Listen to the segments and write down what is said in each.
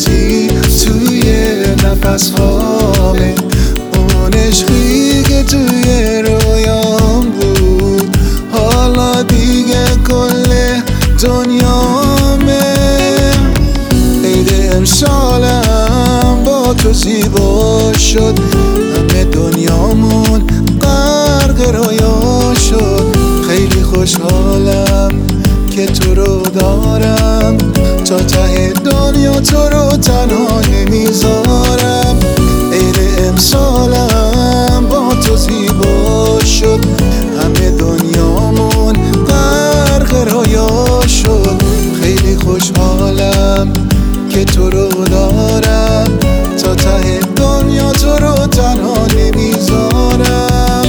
بودی توی نفس هامه، اون عشقی که توی رویام بود حالا دیگه کل دنیامه. عید امسالم با تو زیبا شد، همه دنیامون غرق رویا شد. خیلی خوشحالم که تو رو دارم، تا ته دنیا تو رو تنها نمیذارم. عید امسالم با تو زیبا شد، همه دنیامون غرق رویا شد. خیلی خوشحالم که تو رو دارم، تا ته دنیا تو رو تنها نمیذارم.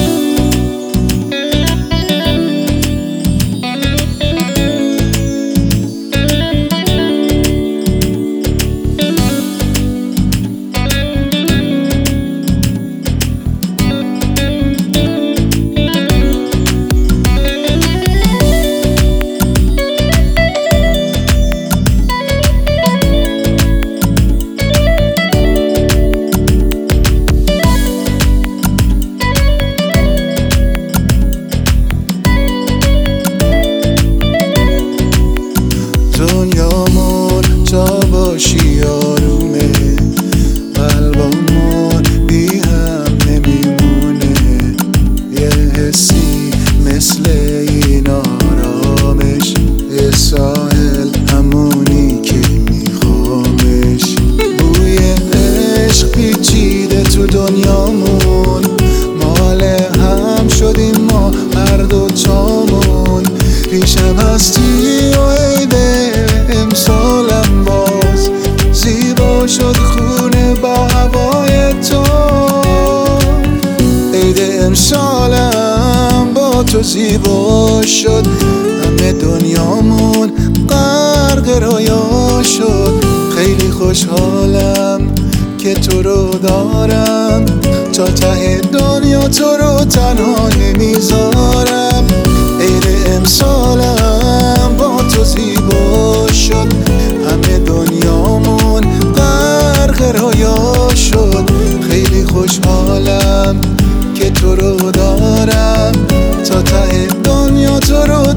دنیامون جا باشی آرومه، قلبمون بی هم نمیمونه. یه حسی مثل این آرامش، یه ساحل همونی که میخوامش. بوی عشق پیچیده تو دنیامون، مال هم شدیم ما هر دوتامون. پیشم هستی و عید امسالم باز زیبا شد خونه با هوای تو. عید امسالم با تو زیبا شد، همه دنیامون غرق رویا شد. خیلی خوشحالم که تو رو دارم، تا ته دنیا تو رو تنها نمیذارم. عید امسالم با تو زیبا شد، همه دنیامون غرق رویا شد. خیلی خوشحالم که تو رو دارم، تا ته دنیا تو رو